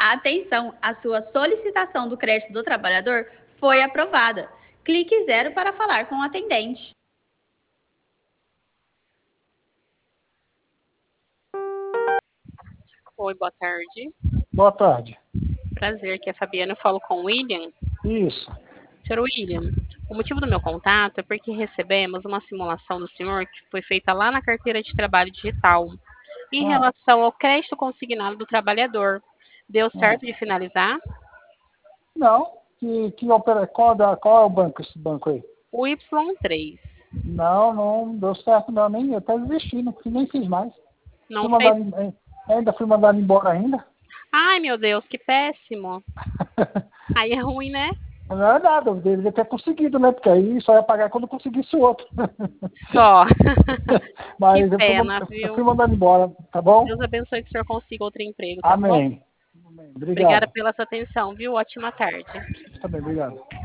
Atenção, a sua solicitação do crédito do trabalhador foi aprovada. Clique 0 para falar com o atendente. Oi, boa tarde. Boa tarde. Prazer, aqui é a Fabiana, eu falo com o William. Isso. Senhor William, o motivo do meu contato é porque recebemos uma simulação do senhor que foi feita lá na carteira de trabalho digital em relação ao crédito consignado do trabalhador. Deu certo de finalizar? Não. Qual é o banco, esse banco aí? O Y3. Não deu certo não, nem eu até desisti, nem fiz mais. Não fez? Ainda fui mandado embora ainda. Ai, meu Deus, que péssimo. Aí é ruim, né? Não é nada, eu deveria ter conseguido, né? Porque aí só ia pagar quando eu conseguisse o outro. Só. Mas que pena, eu fui mandado embora, tá bom? Deus abençoe que o senhor consiga outro emprego, tá Amém. bom? Amém. Obrigado. Obrigada pela sua atenção, viu? Ótima tarde. Tá bem, obrigado.